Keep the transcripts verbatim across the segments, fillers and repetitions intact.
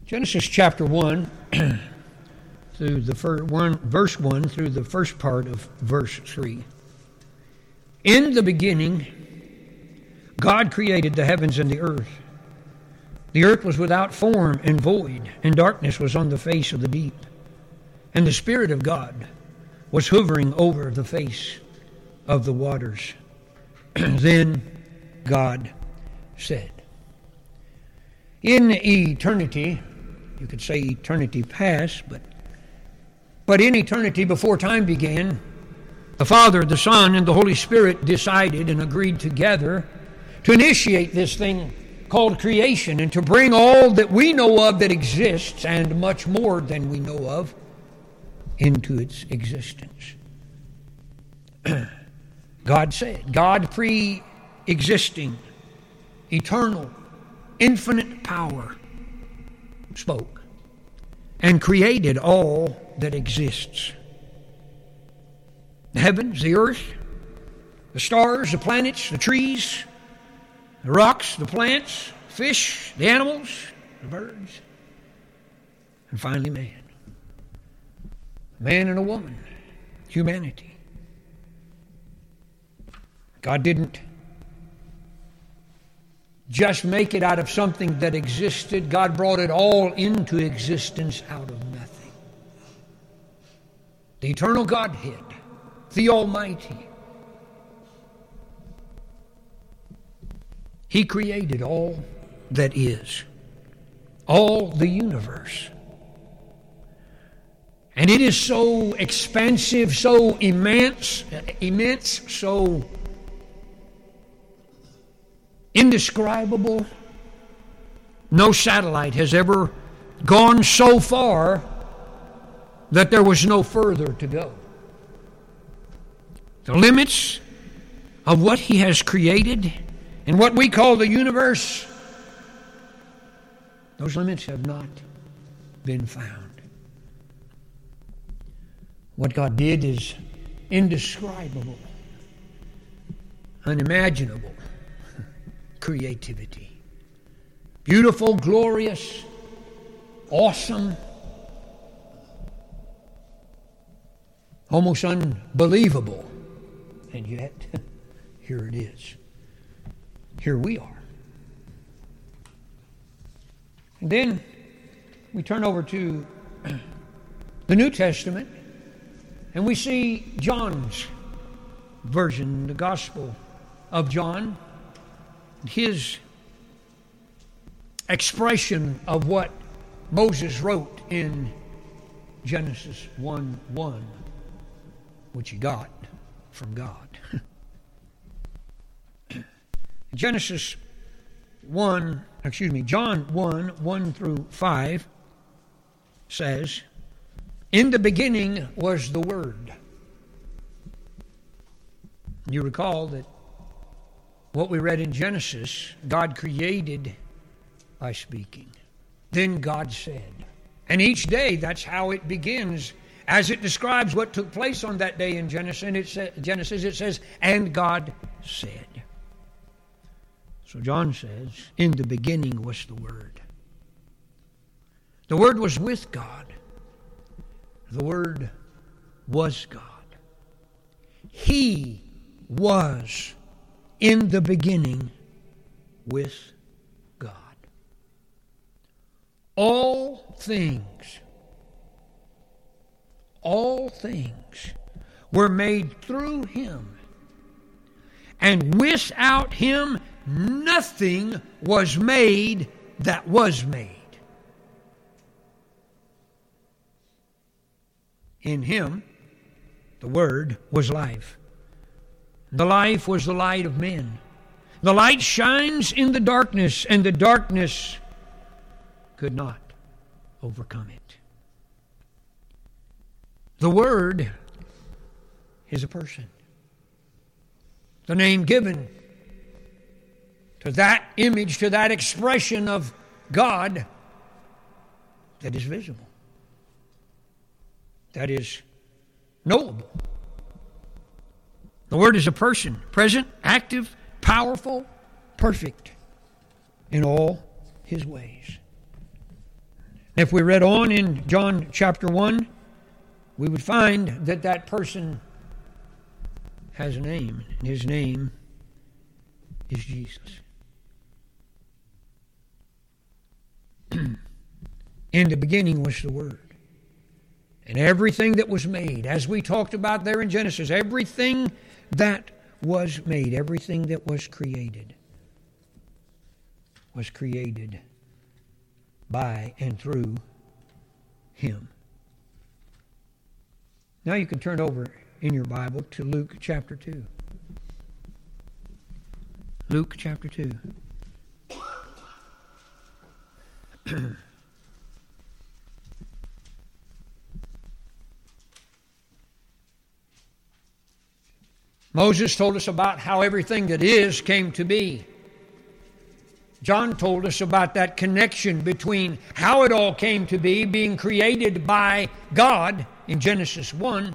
Genesis chapter one, through the first one, verse one through the first part of verse three. In the beginning, God created the heavens and the earth. The earth was without form and void, and darkness was on the face of the deep. And the Spirit of God was hovering over the face of the waters. Then God said, in eternity, you could say eternity past, but, but in eternity before time began, the Father, the Son, and the Holy Spirit decided and agreed together to initiate this thing called creation and to bring all that we know of that exists and much more than we know of into its existence. God said, God pre-existing, eternal, infinite power, spoke and created all that exists. The heavens, the earth, the stars, the planets, the trees, the rocks, the plants, fish, the animals, the birds, and finally man. Man and a woman, humanity. God didn't just make it out of something that existed. God brought it all into existence out of nothing. The eternal Godhead, the Almighty. He created all that is, all the universe. And it is so expansive, so immense, immense, so indescribable. No satellite has ever gone so far that there was no further to go. The limits of what He has created and what we call the universe, those limits have not been found. What God did is indescribable, unimaginable creativity. Beautiful, glorious, awesome, almost unbelievable. And yet, here it is. Here we are. And then we turn over to the New Testament, and we see John's version, the Gospel of John, his expression of what Moses wrote in Genesis one one, which he got from God. Genesis one, excuse me, John one, one through five says, in the beginning was the Word. You recall that what we read in Genesis, God created by speaking. Then God said. And each day, that's how it begins. As it describes what took place on that day in Genesis, and it sa- Genesis, it says, and God said. So John says, in the beginning was the Word. The Word was with God. The Word was God. He was in the beginning with God. All things, all things were made through Him. And without Him, nothing was made that was made. In Him, the Word was life. The life was the light of men. The light shines in the darkness, and the darkness could not overcome it. The Word is a person. The name given to that image, to that expression of God that is visible, that is knowable. The Word is a person, present, active, powerful, perfect in all His ways. If we read on in John chapter one, we would find that that person has a name, and his name is Jesus. In the beginning was the Word. And everything that was made, as we talked about there in Genesis, everything that was made, everything that was created, was created by and through Him. Now you can turn over in your Bible to Luke chapter two. Luke chapter two. Moses told us about how everything that is came to be. John told us about that connection between how it all came to be, being created by God in Genesis one,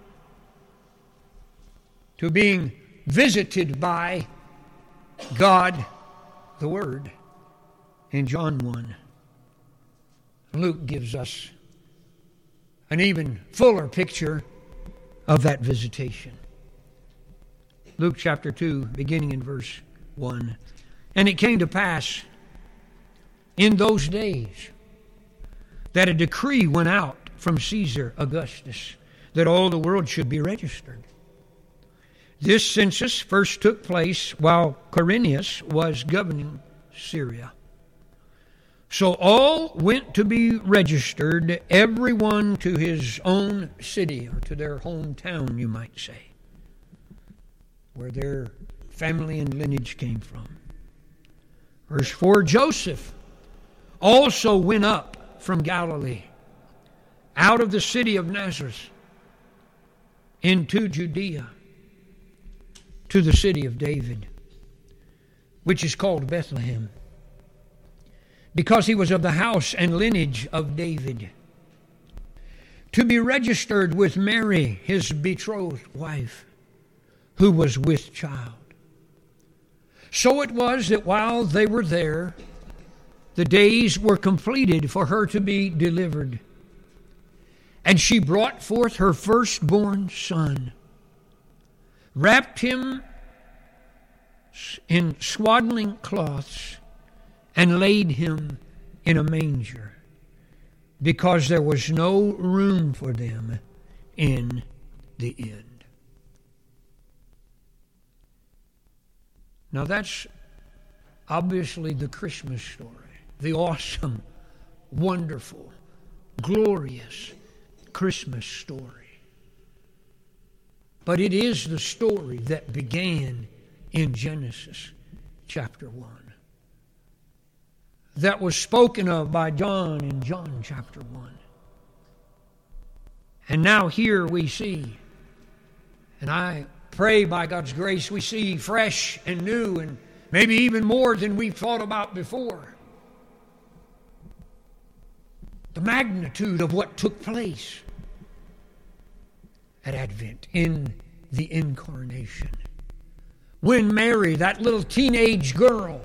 to being visited by God the Word in John one. Luke gives us an even fuller picture of that visitation. Luke chapter two, beginning in verse one. And it came to pass in those days that a decree went out from Caesar Augustus that all the world should be registered. This census first took place while Quirinius was governing Syria. So all went to be registered, everyone to his own city, or to their hometown, you might say, where their family and lineage came from. Verse four, Joseph also went up from Galilee, out of the city of Nazareth, into Judea, to the city of David, which is called Bethlehem, because he was of the house and lineage of David, to be registered with Mary, his betrothed wife, who was with child. So it was that while they were there, the days were completed for her to be delivered. And she brought forth her firstborn son, wrapped him in swaddling cloths, and laid him in a manger, because there was no room for them in the inn. Now that's obviously the Christmas story, the awesome, wonderful, glorious Christmas story. But it is the story that began in Genesis chapter one, that was spoken of by John in John chapter one. And now here we see, and I pray by God's grace we see fresh and new, and maybe even more than we've thought about before, the magnitude of what took place at Advent, in the incarnation. When Mary, that little teenage girl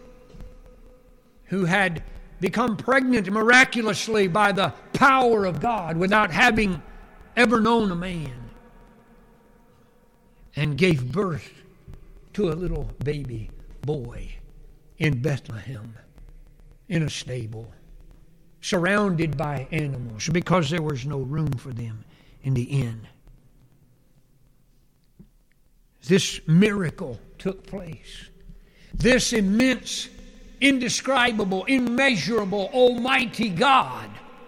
who had become pregnant miraculously by the power of God without having ever known a man, and gave birth to a little baby boy in Bethlehem, in a stable, surrounded by animals, because there was no room for them in the inn. This miracle took place. This immense, indescribable, immeasurable, almighty God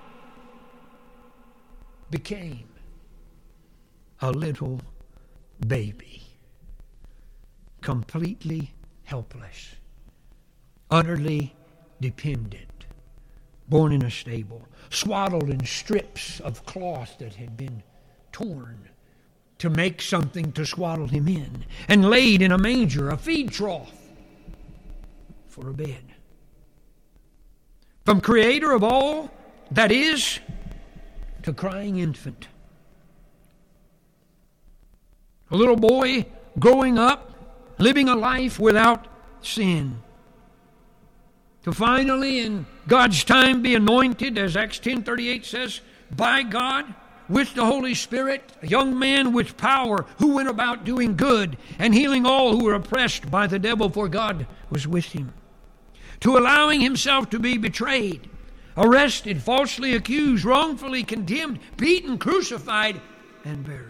became a little baby, completely helpless, utterly dependent, born in a stable, swaddled in strips of cloth that had been torn to make something to swaddle him in, and laid in a manger, a feed trough, for a bed. From Creator of all that is to crying infant, a little boy growing up, living a life without sin, to finally, in God's time be anointed, as Acts ten thirty-eight says, by God, with the Holy Spirit, a young man with power who went about doing good and healing all who were oppressed by the devil, for God was with him. To allowing himself to be betrayed, arrested, falsely accused, wrongfully condemned, beaten, crucified, and buried.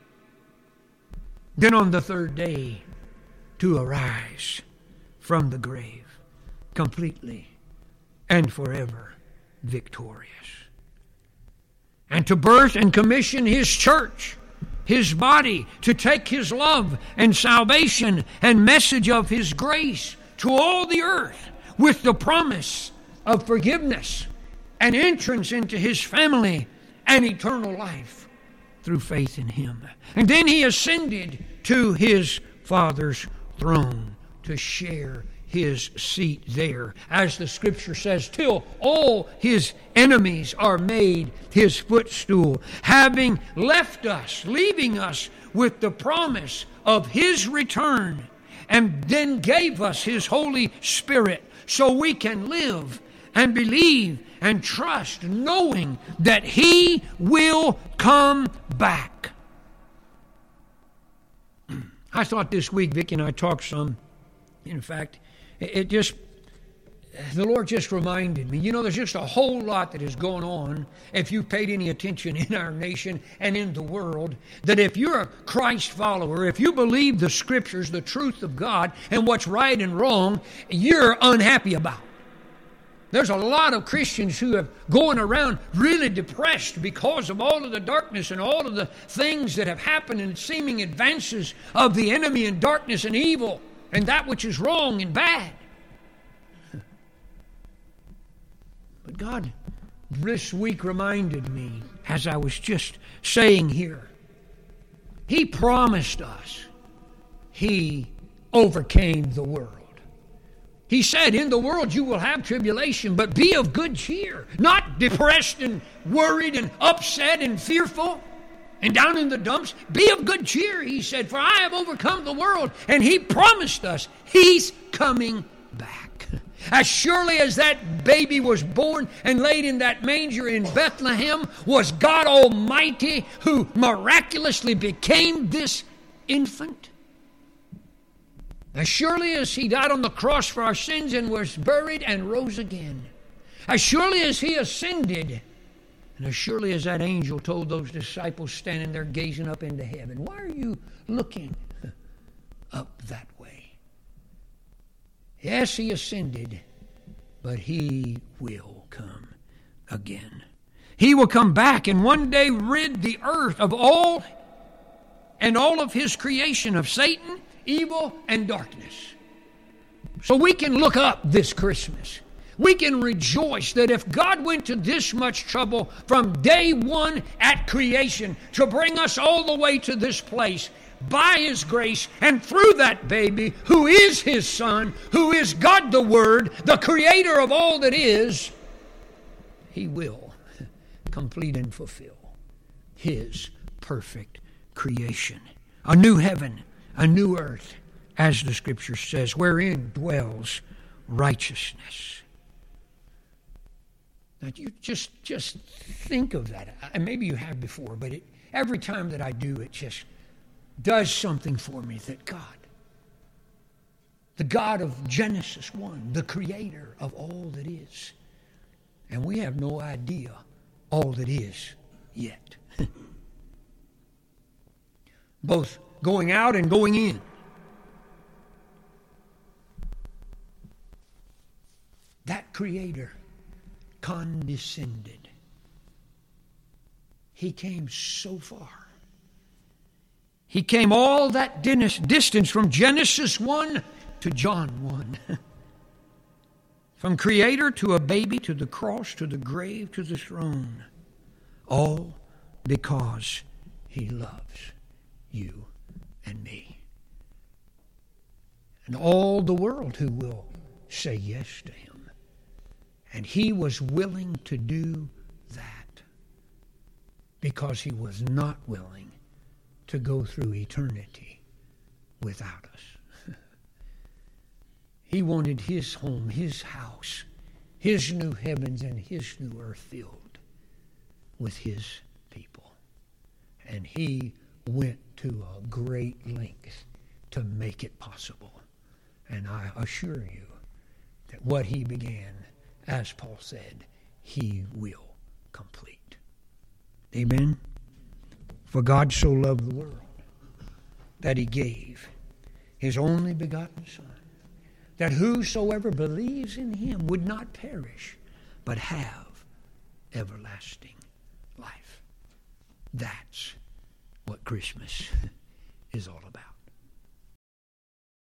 Then on the third day, to arise from the grave, completely and forever victorious. And to birth and commission His church, His body, to take His love and salvation and message of His grace to all the earth, with the promise of forgiveness and entrance into His family and eternal life through faith in Him. And then He ascended to His Father's throne to share His seat there, as the Scripture says, till all His enemies are made His footstool, having left us, leaving us with the promise of His return, and then gave us His Holy Spirit so we can live and believe and trust, knowing that He will come back. I thought this week, Vicki and I talked some, in fact, it just, the Lord just reminded me, you know, there's just a whole lot that is going on, if you've paid any attention in our nation and in the world, that if you're a Christ follower, if you believe the Scriptures, the truth of God, and what's right and wrong, you're unhappy about. There's a lot of Christians who are going around really depressed because of all of the darkness and all of the things that have happened and seeming advances of the enemy and darkness and evil and that which is wrong and bad. But God this week reminded me, as I was just saying here, He promised us He overcame the world. He said, in the world you will have tribulation, but be of good cheer. Not depressed and worried and upset and fearful and down in the dumps. Be of good cheer, He said, for I have overcome the world. And He promised us He's coming back. As surely as that baby was born and laid in that manger in Bethlehem was God Almighty, who miraculously became this infant. As surely as He died on the cross for our sins and was buried and rose again, as surely as He ascended, and as surely as that angel told those disciples standing there gazing up into heaven, why are you looking up that way? Yes, He ascended, but He will come again. He will come back and one day rid the earth of all and all of His creation, of Satan, evil, and darkness. So we can look up this Christmas. We can rejoice that if God went to this much trouble from day one at creation to bring us all the way to this place by His grace and through that baby who is His Son, who is God the Word, the Creator of all that is, He will complete and fulfill His perfect creation. A new heaven, a new earth, as the Scripture says, wherein dwells righteousness. Now, you just just think of that. And maybe you have before, but it, every time that I do, it just does something for me that God, the God of Genesis one, the Creator of all that is, and we have no idea all that is yet. Both going out and going in. That Creator condescended. He came so far. He came all that distance from Genesis one to John one. From Creator to a baby, to the cross, to the grave, to the throne. All because He loves you and me. And all the world who will say yes to Him. And He was willing to do that because He was not willing to go through eternity without us. He wanted His home, His house, His new heavens and His new earth filled with His people. And He went to a great length to make it possible. And I assure you that what He began, as Paul said, He will complete. Amen? For God so loved the world that He gave His only begotten Son, that whosoever believes in Him would not perish, but have everlasting life. That's what Christmas is all about.